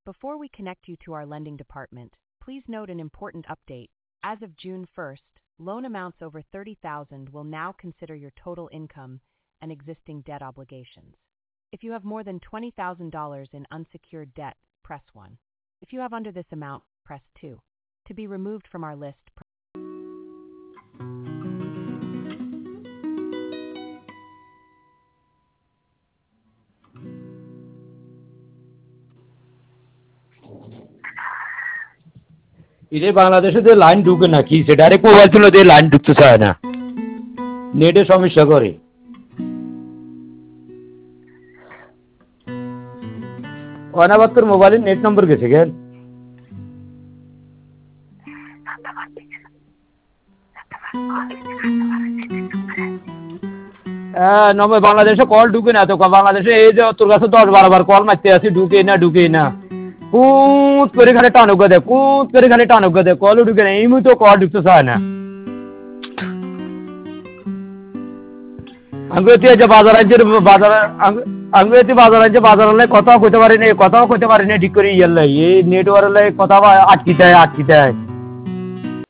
Before we connect you to our lending department, please note an important update. As of June 1st, loan amounts over $30,000 will now consider your total income and existing debt obligations. If you have more than $20,000 in unsecured debt, press 1. If you have under this amount, press 2. To be removed from our list, ইরে বাংলাদেশে যে line ঢুকে না কি সে direct mobile ছিল দিয়ে line ঢুকতে চায় না, নেটের সমস্যা করে। অনাবাদ তোর মোবাইলের নেট নম্বর গেছে কেন? বাংলাদেশে কল ঢুকে না তো, বাংলাদেশে এই যে তোর কাছে 10-12 কল মারতে আছি, ঢুকে না কুত করে খালি টানুকা দেয়, কলও ঢুকে না, এই মুহূর্তে কল ঢুকতে চায় না। বাজার কথাও কইতে পারি না ঠিক করে, এই নেটওয়ার্ক কথা আটকিতে হয়।